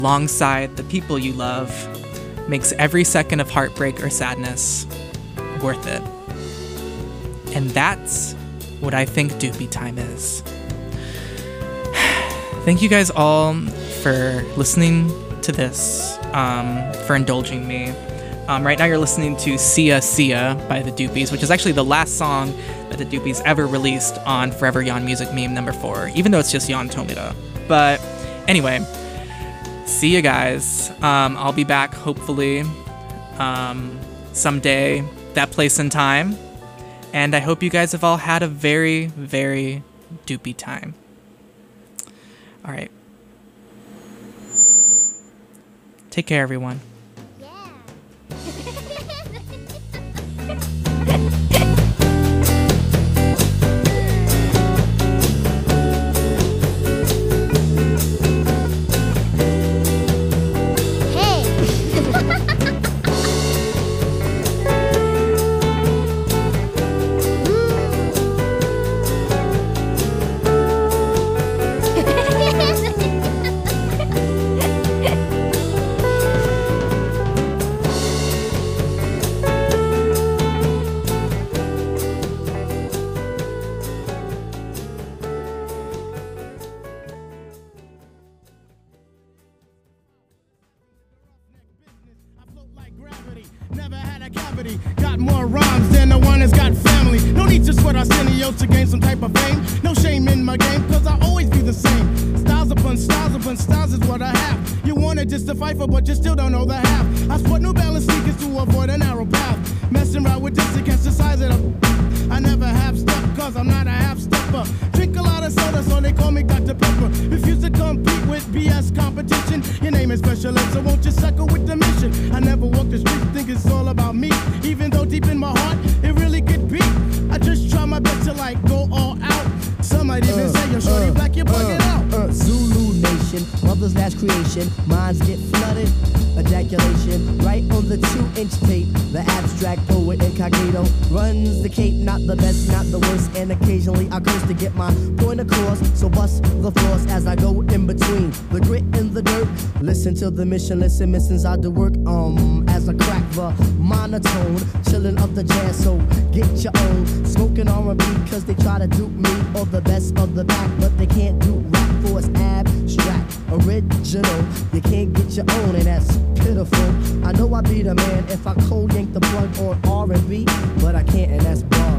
alongside the people you love makes every second of heartbreak or sadness worth it. And that's what I think Doopy time is. Thank you guys all for listening to this, for indulging me. Right now you're listening to Sia Sia by the Doopies, which is actually the last song that the Doopies ever released on Forever Yawn Music Meme number 4, even though it's just Yawn Tomita. But anyway, see you guys. I'll be back hopefully someday, that place and time. And I hope you guys have all had a very, very doopy time. All right. Take care, everyone. Never had a cavity, got more rhymes than the one that's got family. No need to sweat Arsenio to gain some type of fame. No shame in my game, cause I always be the same. Styles upon styles is what I have. You wanted just to fight for, but you still don't know the half. I sport New Balance sneakers to avoid a narrow path. Messing around with this against the size of the... I never half step, cause I'm not a half stepper. Drink a lot of soda, so they call me Dr. Pepper. Refuse to compete with BS competition. Your name is Special Ed, so won't you suckle with the mission? I never walk the streets, think it's all about me. Even though deep in my heart, it really could be. I just try my best to like go all out. Some might even say, yo, shorty black, you're bugging out. Zulu Nation, mother's last creation. Minds get flooded, ejaculation. Right on the 2-inch tape, the abstract poet incognito runs the cape, not the best, not the worst. And occasionally I curse to get my point across. So bust the floors as I go in between the grit and the dirt. Listen to the mission, listen, missings I do work. As I crack the monotone, chillin' up the jazz, so get your own. Smoking R&B cause they try to dupe me or the best of the back, but they can't do rap for it's abstract, original. You can't get your own and that's pitiful. I know I be the man if I cold yank the plug on R&B, but I can't and that's bug.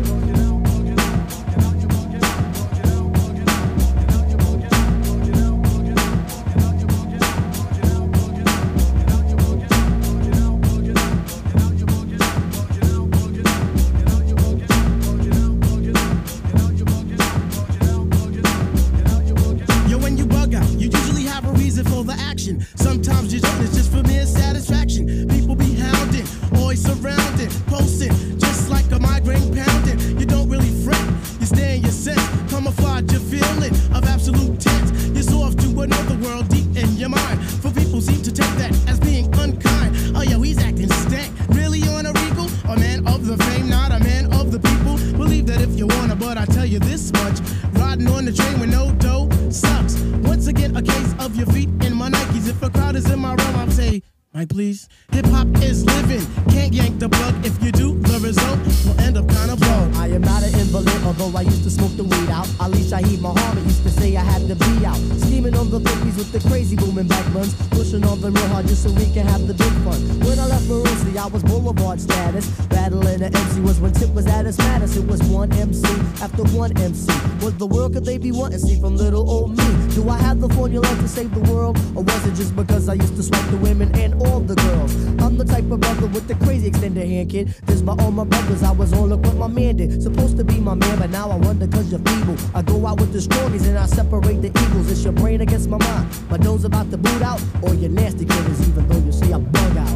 Sometimes you don't, it's just for mere satisfaction. People be hounding, always surrounding, posting, just like a migraine pounding. You don't really fret, you stay in your sense, camouflage your feeling of absolute tense. You're so off to another world deep in your mind. For people seem to take that as being unkind. Oh yo, he's acting stank, really on a regal? A man of the fame, not a man of the people. Believe that if you wanna, but I tell you this much, riding on the train with no dough sucks. Once again, a case of your feet in my Nikes. If a crowd is in my realm, I'll say, Mike, please. Hip-hop is living, can't yank the plug. If you do, the result will end up kind of blow. I am not an invalid, although I used to smoke the weed out. Ali Shaheed Muhammad used to say I had to be out. Scheming on the bookies with the crazy booming back buns. Pushing on them real hard just so we can have the big fun. When I left Maroonsley, I was boulevard status. Battling the MC was when Tip was at his maddest. It was one MC after one MC. What the world could they be wanting to see from little old me? Do I have the formula to save the world? Or was it just because I used to swipe the women and all the girls? I'm the type of brother with the crazy extended hand, kid. This by all my brothers, I was all look what my man did. Supposed to be my man, but now I wonder cause you're feeble. I go out with the strongies and I separate the eagles. It's your brain against my mind. My nose about to boot out, or your nasty killers, even though you say I bug out.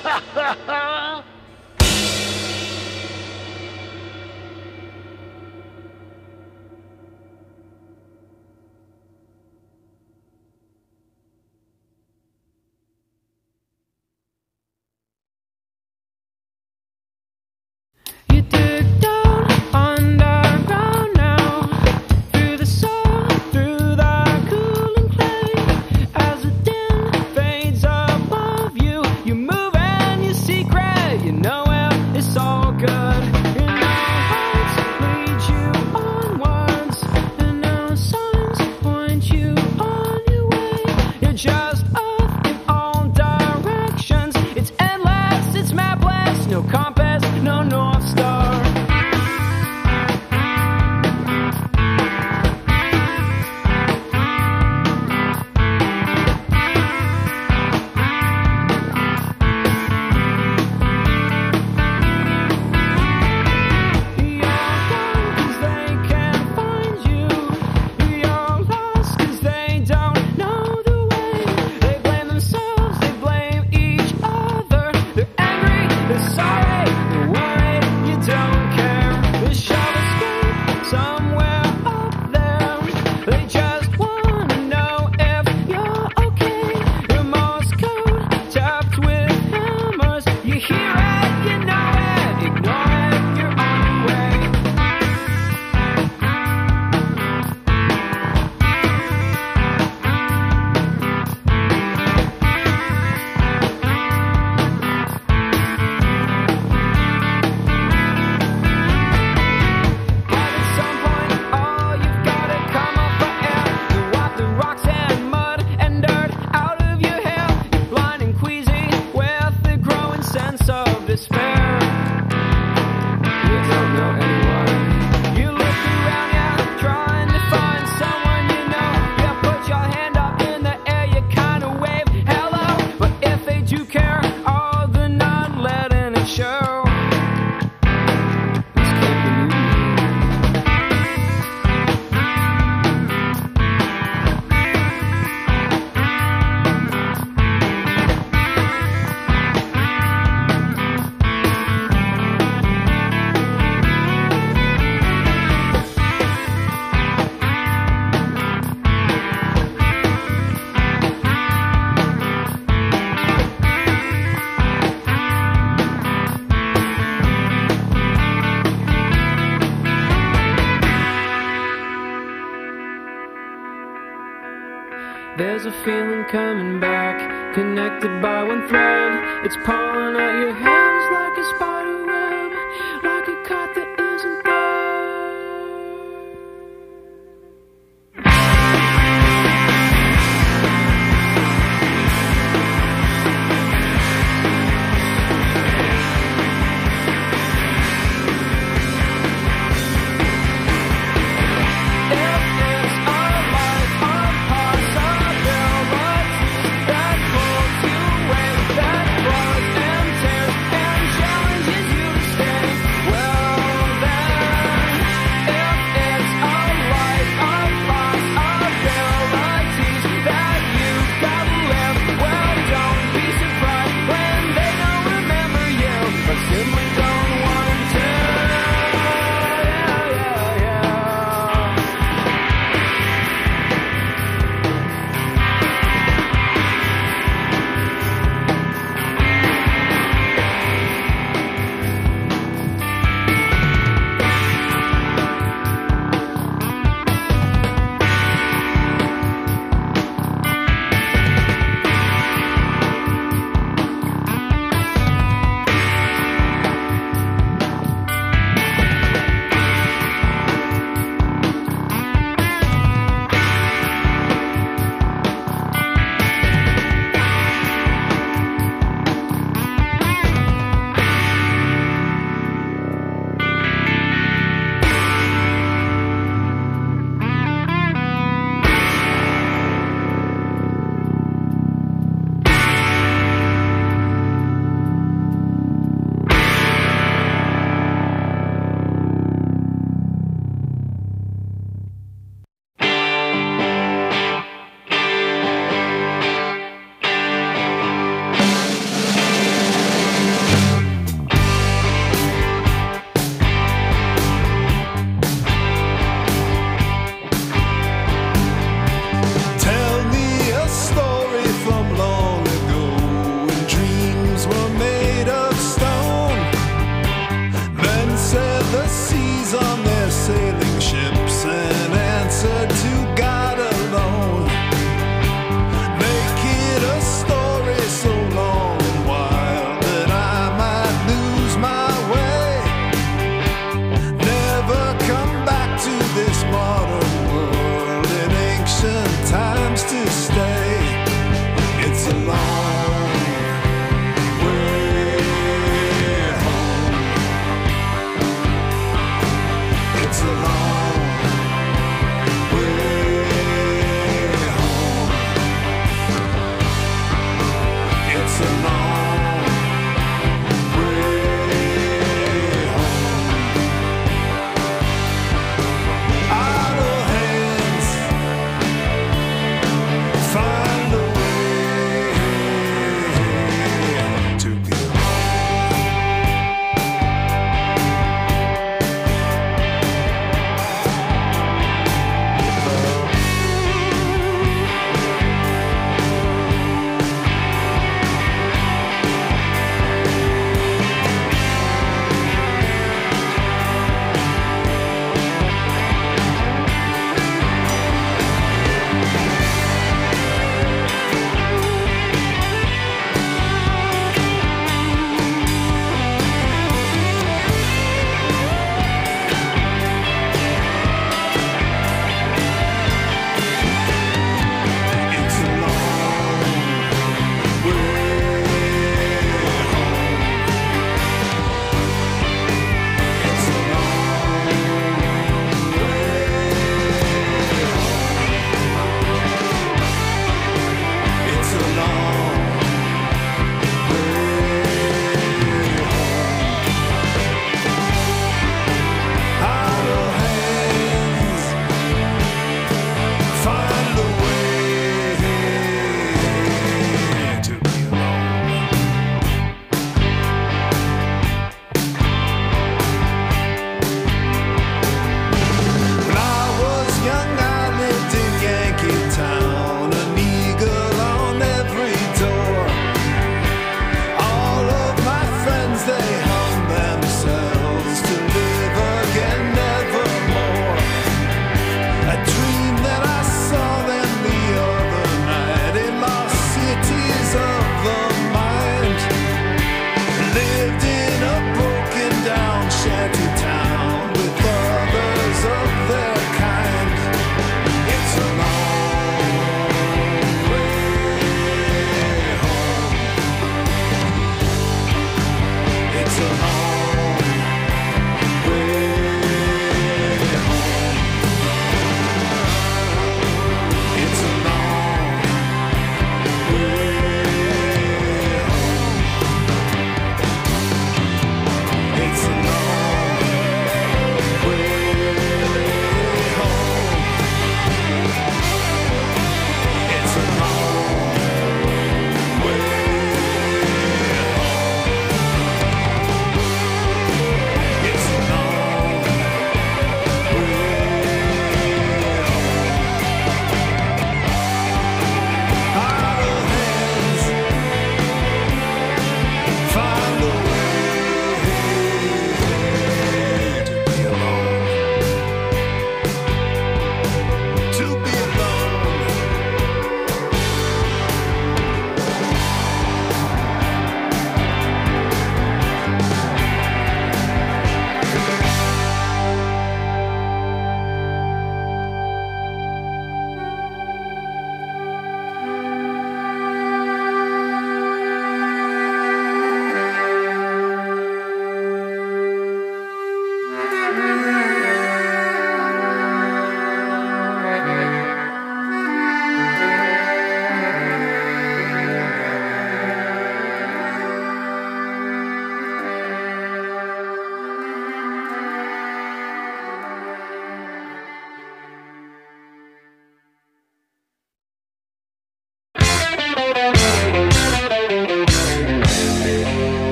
There's a feeling coming back, connected by one thread. It's pulling at your hands like a spider web, like a cut that isn't there. That pulls you away, that draws and tears and challenges you.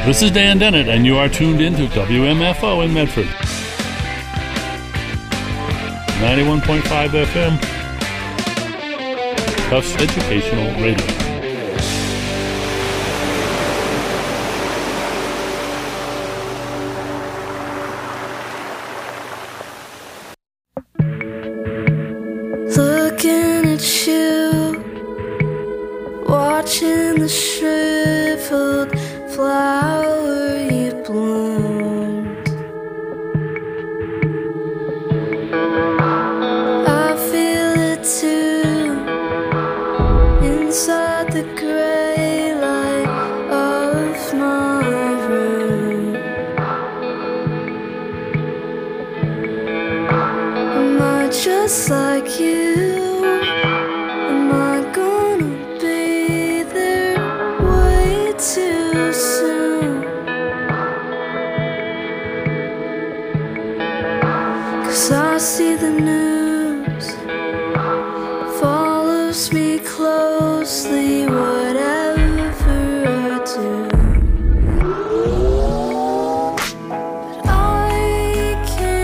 This is Dan Dennett, and you are tuned into WMFO in Medford. 91.5 FM. Tufts Educational Radio. Looking at you, watching the shriveled flower you bloomed. I feel it too, inside the gray light of my room. Am I just like you? Am I gonna be there way too soon? 'Cause I see the news follows me closely, whatever I do. But I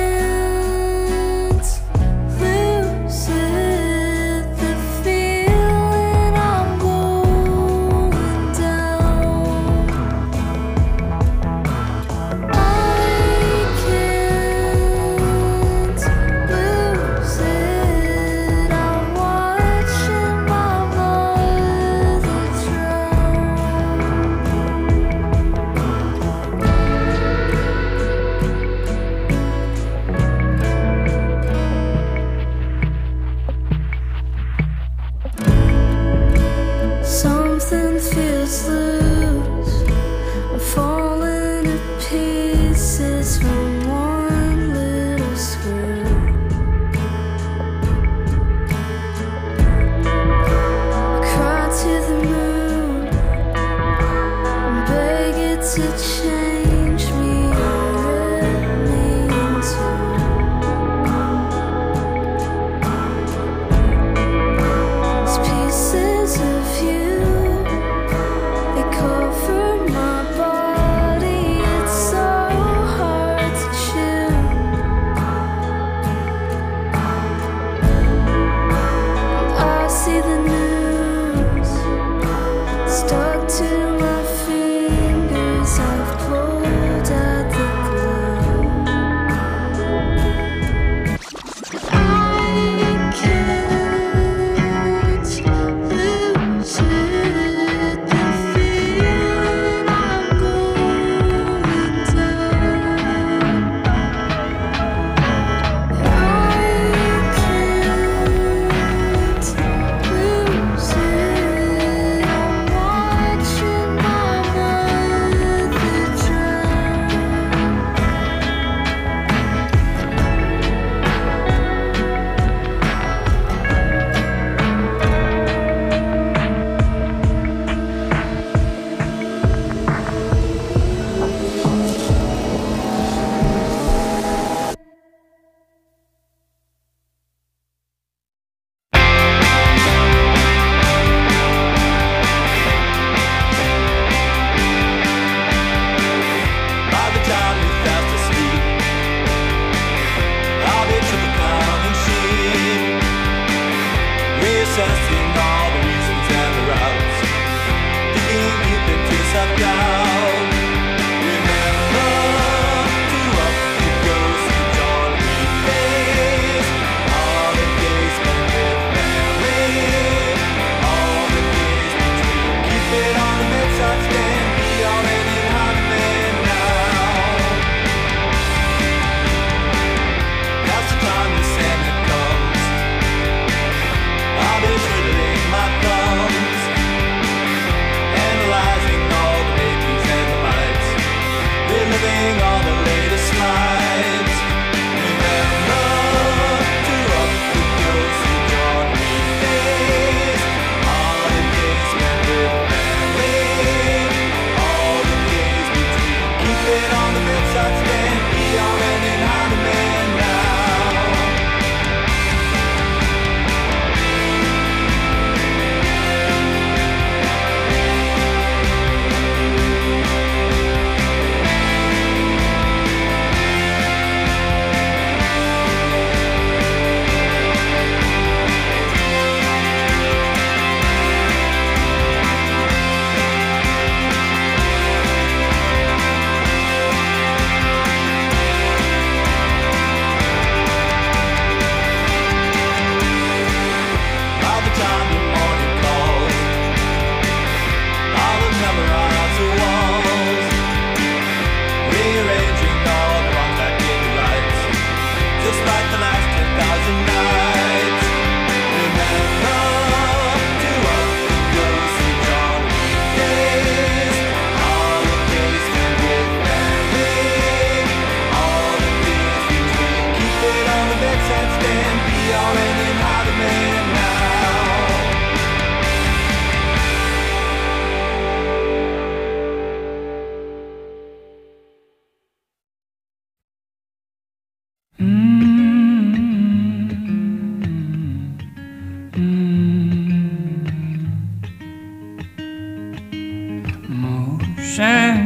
can't lose it, the feeling I'm going down. I can't lose it, I'm watching my mother drown. Something feels loose, I'm falling to pieces from one little screw. Cry to the moon and beg it to change me or it means These pieces of you, they cover my body, it's so hard to chew. I see the news stuck to my fingers, I've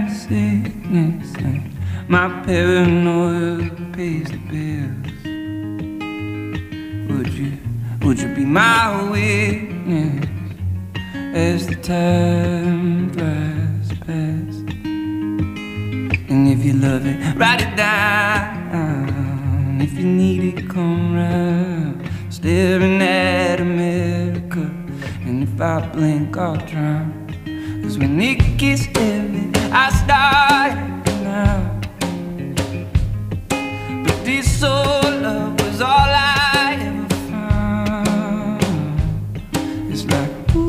sickness and my paranoia pays the bills. Would you be my witness as the time flies past? And if you love it, write it down. If you need it, come round. Staring at America, and if I blink, I'll drown. 'Cause when it gets heavy, I start acting out. But this soul love was all I ever found. It's like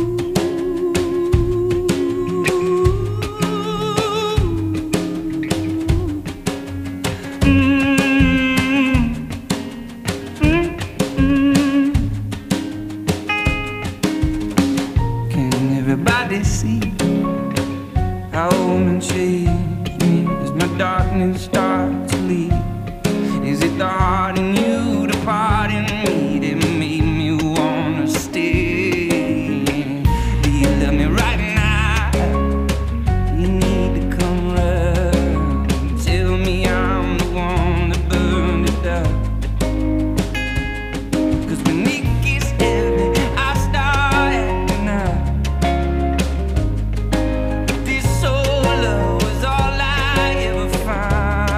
everybody see how woman changed me as my darkness starts to leave? Is it the heart in you, the part in me that made me wanna stay? Do you love me right now? You need to come round. Tell me I'm the one that burned it down. 'Cause when it gets heavy, I start acting out. This soul love was all I ever found.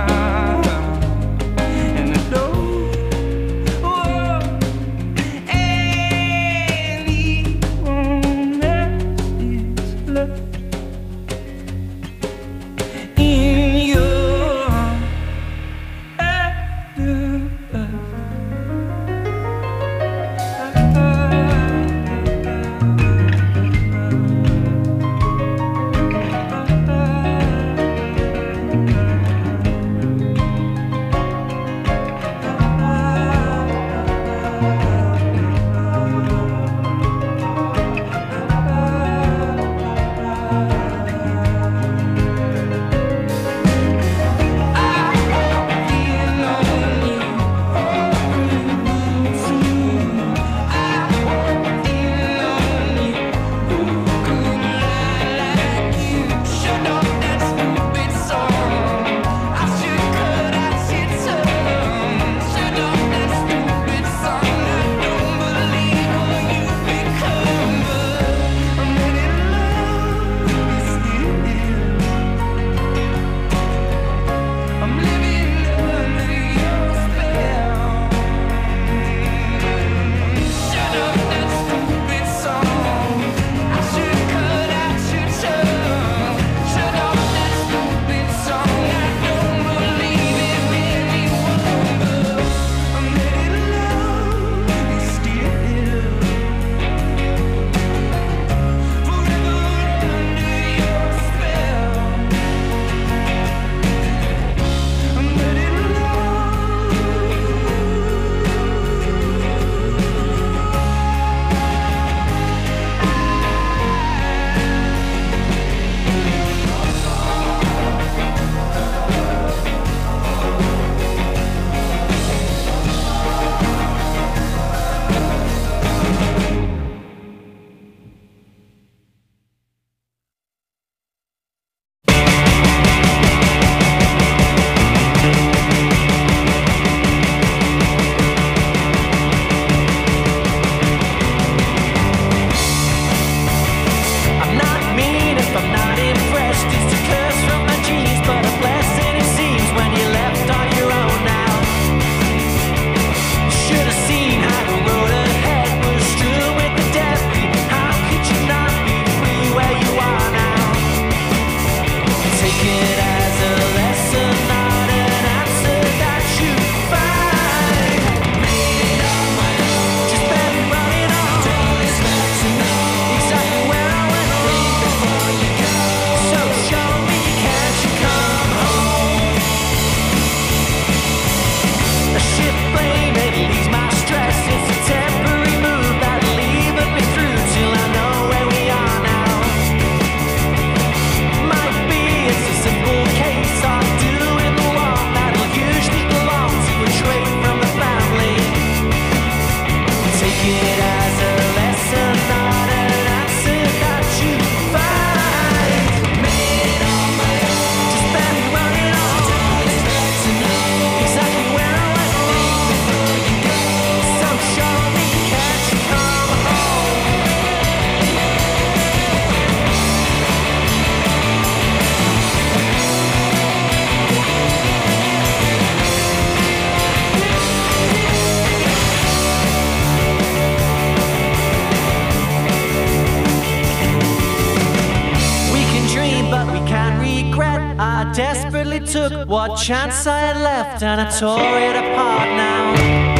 desperately took what chance I had left, and I tore it apart now.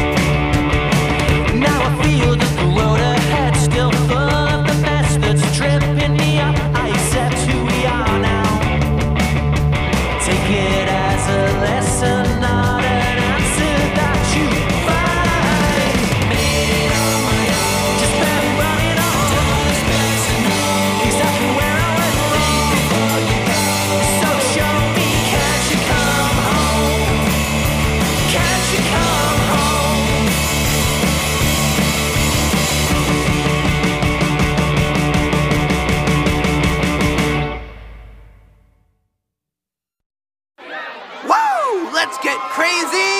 Now I feel that the road ahead still full of the mess that's tripping me up. I accept who we are now. Take it as a lesson, not an answer that you find. Made it on my own, just barely running on. Exactly where I went wrong. So show me, can't you come home? Can't you come home? Woo! Let's get crazy!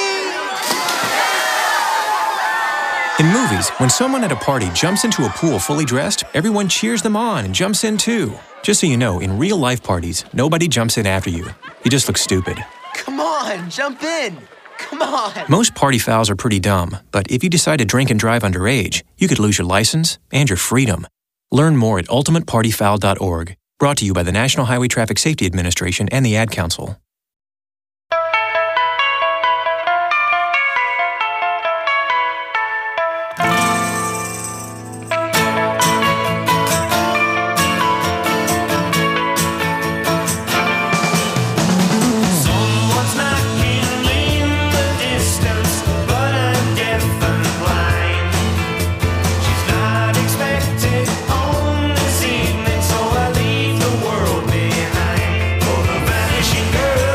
In movies, when someone at a party jumps into a pool fully dressed, everyone cheers them on and jumps in too. Just so you know, in real-life parties, nobody jumps in after you. You just look stupid. Come on, jump in! Come on! Most party fouls are pretty dumb, but if you decide to drink and drive underage, you could lose your license and your freedom. Learn more at ultimatepartyfoul.org. Brought to you by the National Highway Traffic Safety Administration and the Ad Council. Someone's knocking in the distance, but I'm deaf and blind. She's not expected home this evening, so I leave the world behind for the vanishing girl.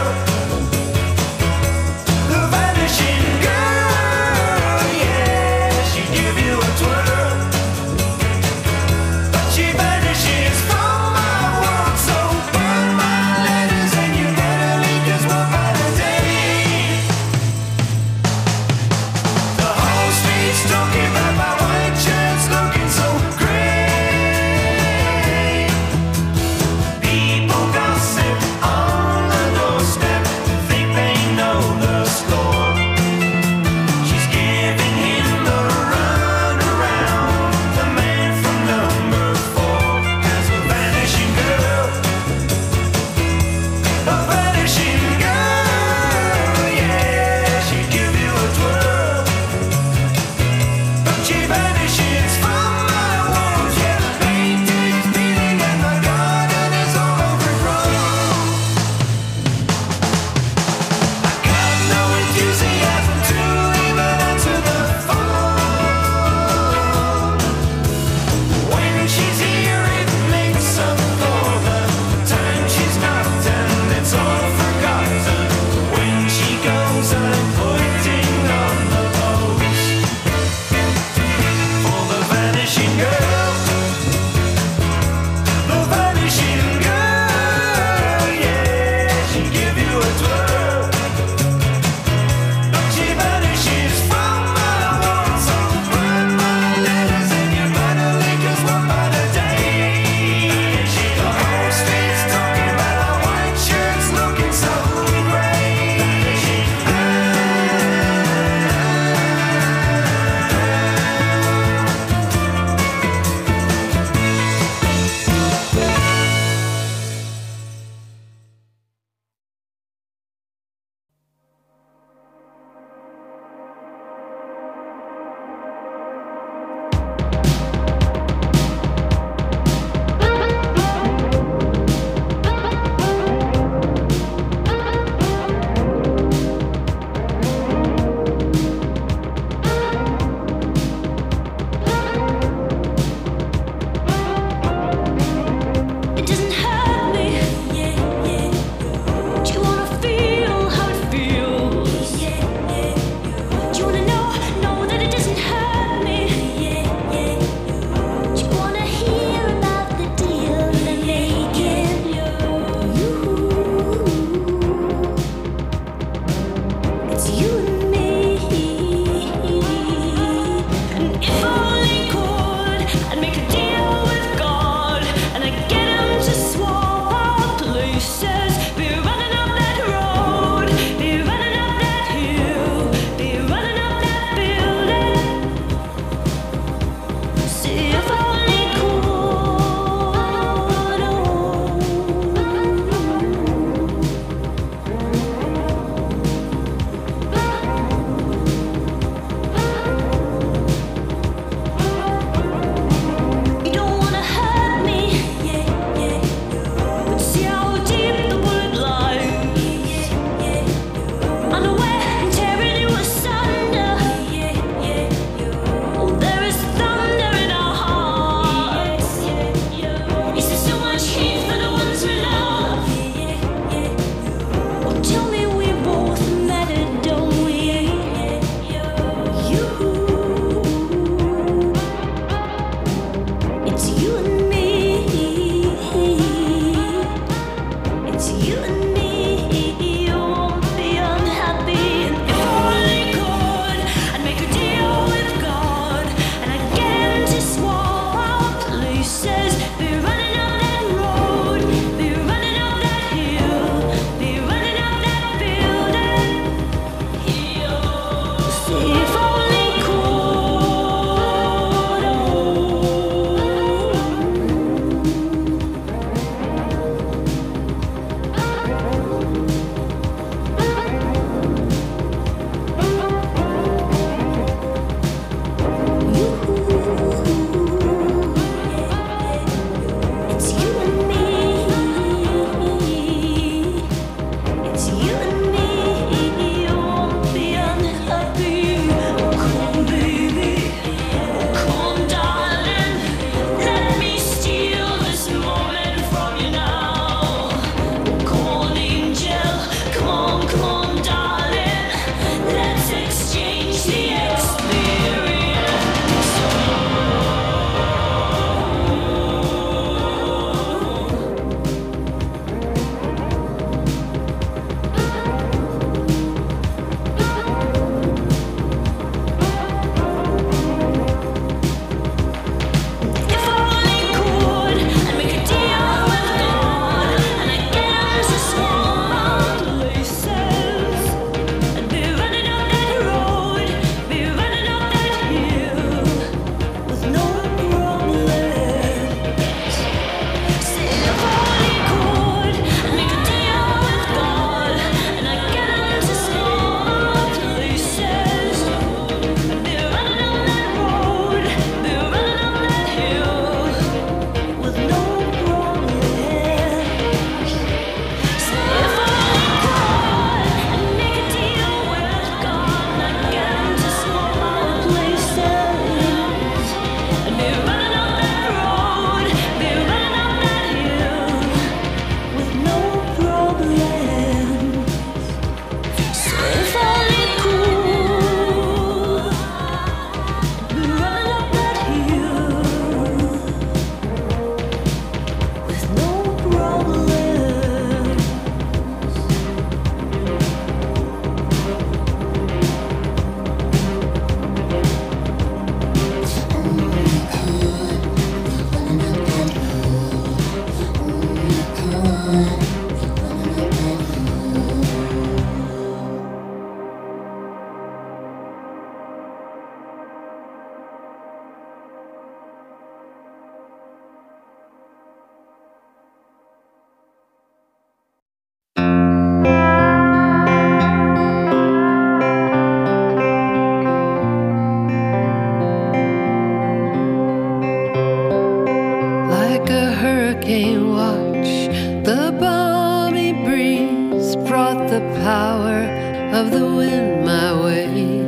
brought the power of the wind my way.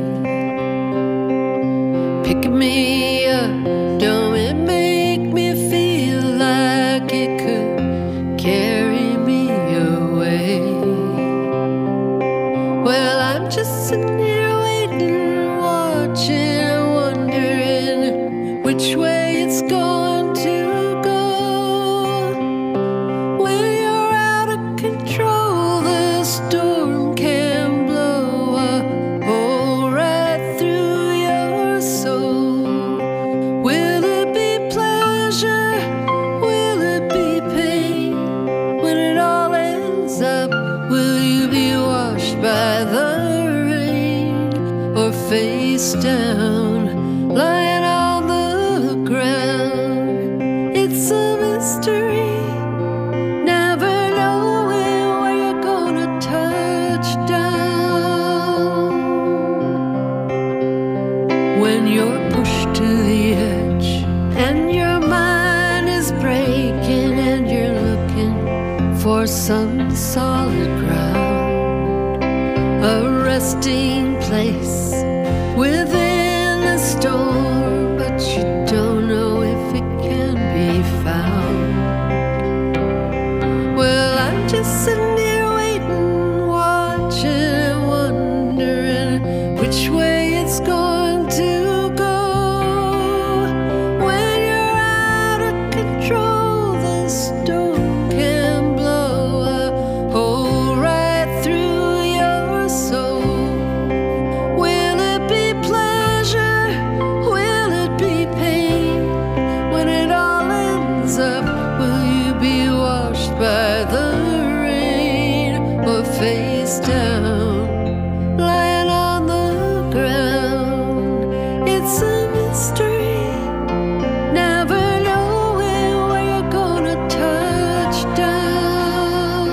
Pick me up, don't it make me feel like it could carry me away? Well, I'm just sitting here waiting, watching, wondering which way it's going to go. When you're out of control, the storm can blow a hole right through your soul. Will it be pleasure? Will it be pain? When it all ends up, will you be washed by the rain or face down, lying on the ground? It's a mystery, never knowing where you're gonna touch down. When you're pushed to the edge and your mind is breaking and you're looking for some solid ground, a resting place within a storm, but you don't know if it can be found. Well, I'm just sitting here waiting, watching, wondering which way it's going to go. When you're out of control, the storm can blow a hole right through your soul. Will it be pleasure? Will it be pain? When it all ends up, will you be washed by the rain or face down, lying on the ground? It's a mystery, never knowing where you're gonna touch down.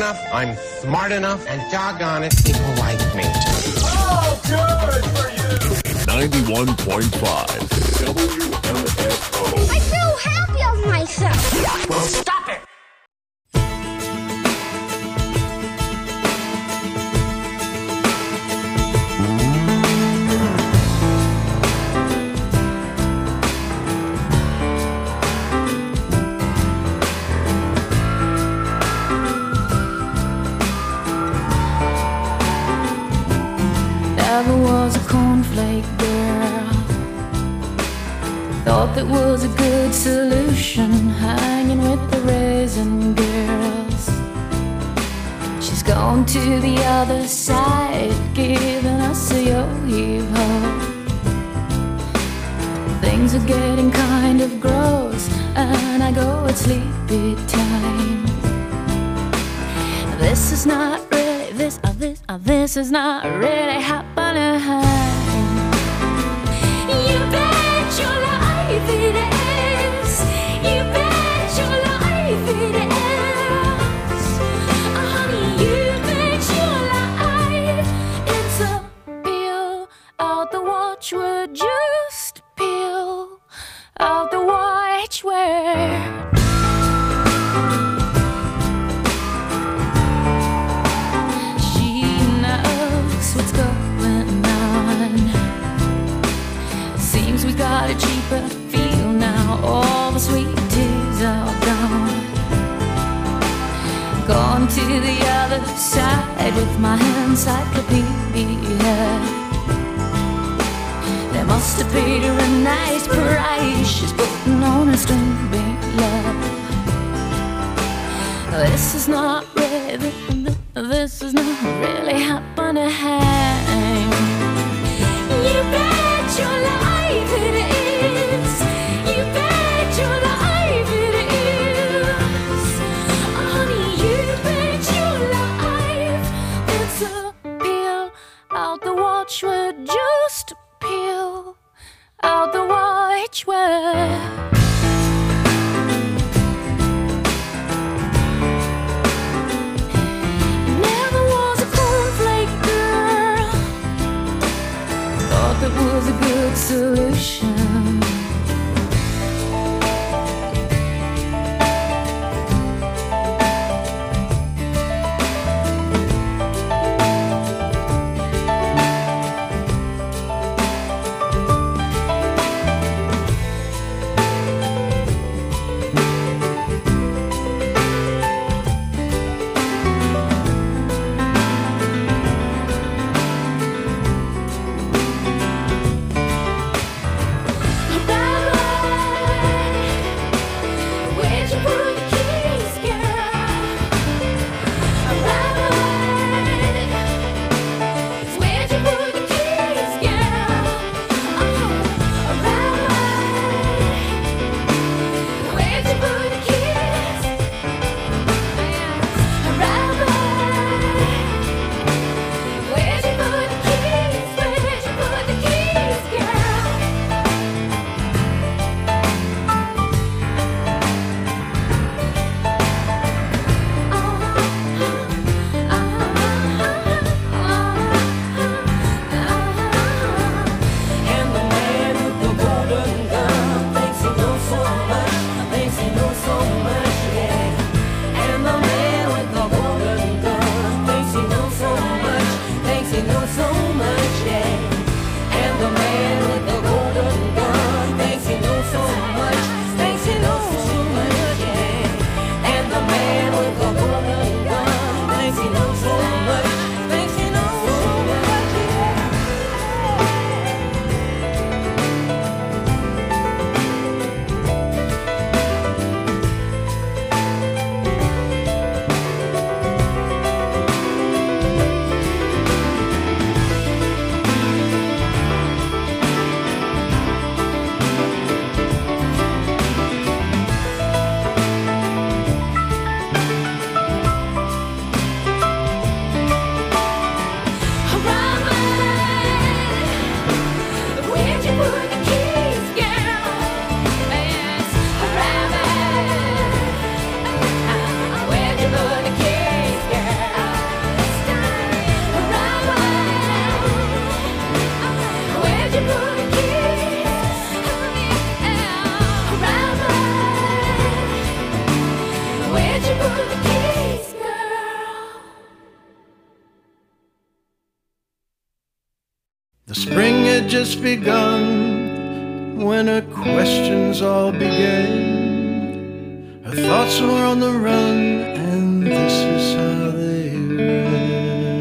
enough, I'm smart enough, and doggone it, people like me. Oh, good for you! 91.5 WMFO. I feel happy of myself. Well, stop it! Never was a cornflake girl. Thought that was a good solution, hanging with the raisin girls. She's gone to the other side, giving us a yo-heave-ho. Things are getting kind of gross, and I go at sleepy time. This is not really, this is not really happening. You bet your life it is. You bet your life it is. Honey, you bet your life it's a peel out the watchword. Just peel out the watchword. What's going on? Seems we got a cheaper feel now. All the sweet teas are gone. Gone to the other side with my encyclopedia. They must have paid her a nice price. She's putting on a string big love. This is not really, this is not really happening. You bet your life it is. You bet your life it is. Honey, you bet your life it's a peel out the watchword. Just peel out the watchword. That was a good solution. The spring had just begun, winter questions all began. Her thoughts were on the run, and this is how they ran.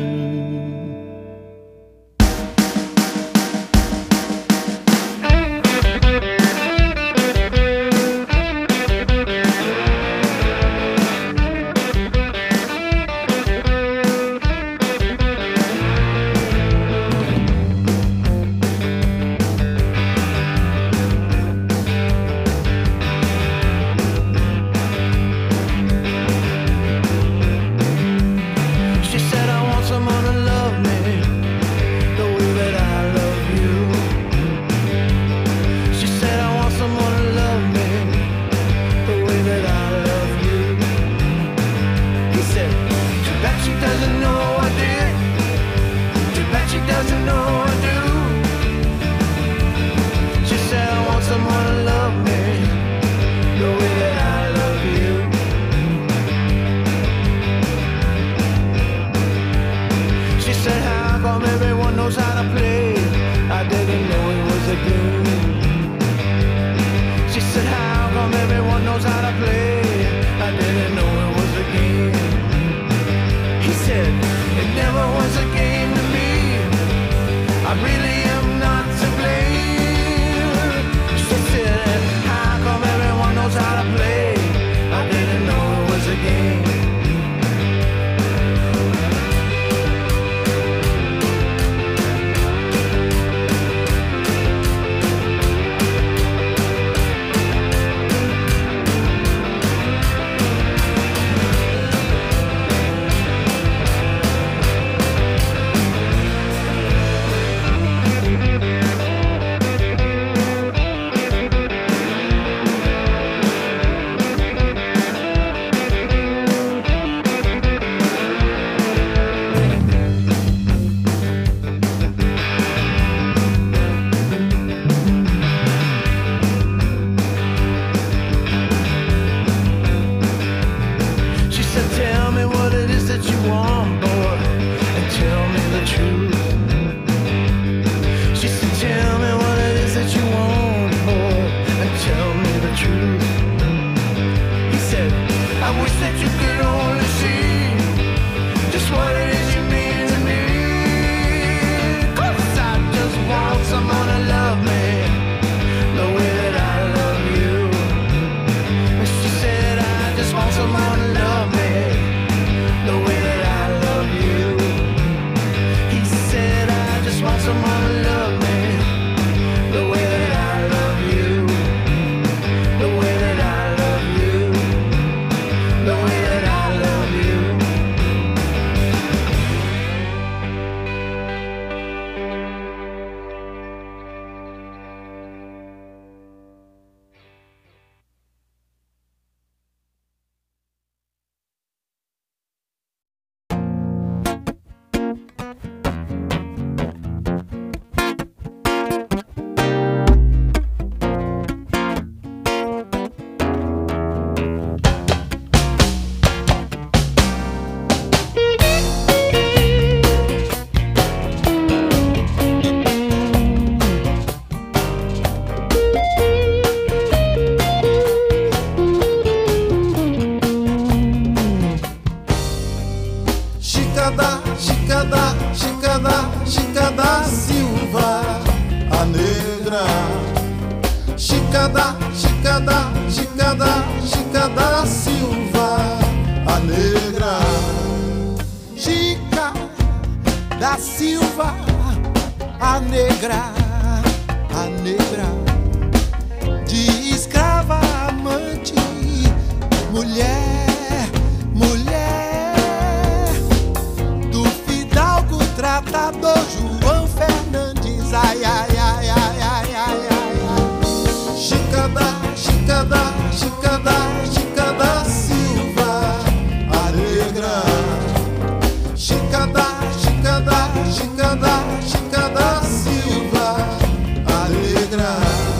Chica da Silva, a negra. Chica da Silva, a negra, a negra. De escrava amante, mulher, mulher. Do fidalgo tratador João Fernandes, ai, ai, ai, ai, ai, ai, ai. Chica da Silva, a negra. Chica da Silva, a negra.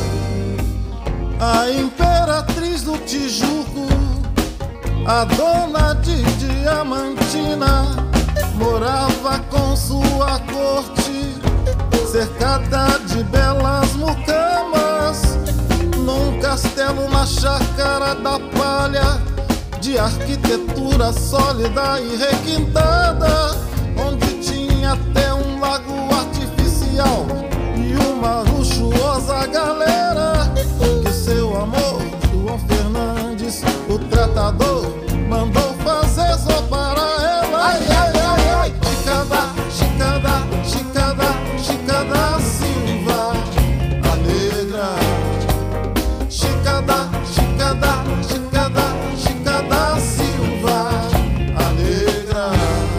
A imperatriz do Tijuco, a dona de Diamantina, morava com sua corte cercada de belas mucamas, num castelo na chácara da palha, de arquitetura sólida e requintada, onde tinha até um lago artificial e uma luxuosa galera, que seu amor, João Fernandes, o tratador, mandou fazer só para ela. Ai, ai, ai, ai. Chicada, Chicada, Chicada Silva, a negra. Chicada, Chicada, Chicada, Chicada Silva, a negra.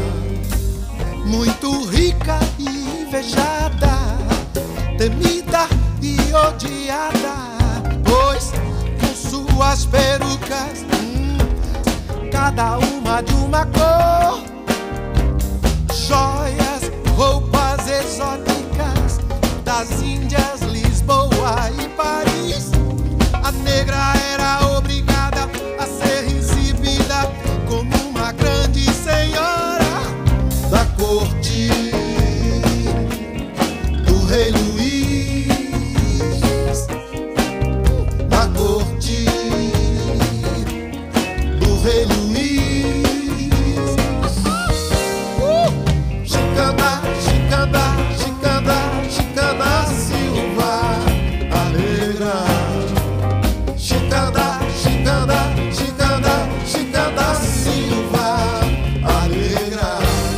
Muito rica e invejada, temida e odiada, pois com suas perucas, cada uma de uma cor, joias, roupas exóticas das Índias, Lisboa e Paris, a negra era obrigada a ser recebida como uma grande senhora da corte do rei Luís, da corte do rei Luís. Chicada, Chicada, Chicada, Chicada Silva, a negra. Chicada, Chicada, Chicada, Chicada Silva, a negra.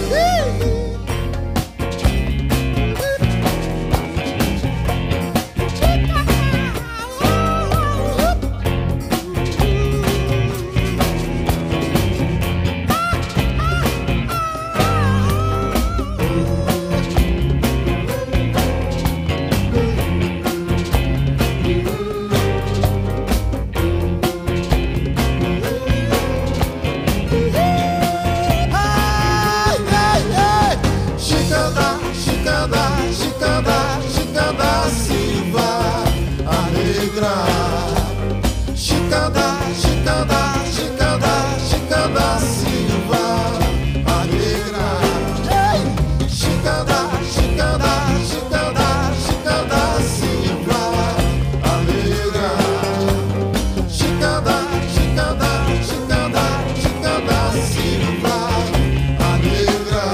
Chicada, Chicada, Chicada, Chicada Silva, a negra. Chicada, Chicada, Chicada, Chicada Silva, a negra. Chicada, Chicada, Chicada, Chicada Silva, a negra. Chicada, Chicada, Chicada, Chicada Silva, a negra.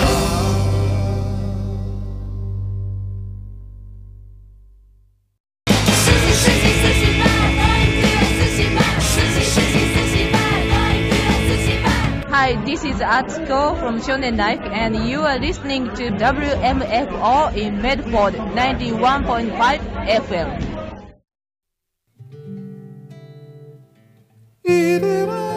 Hi, this is Atsuko from Shonen Life, and you are listening to WMFO in Medford 91.5 FM.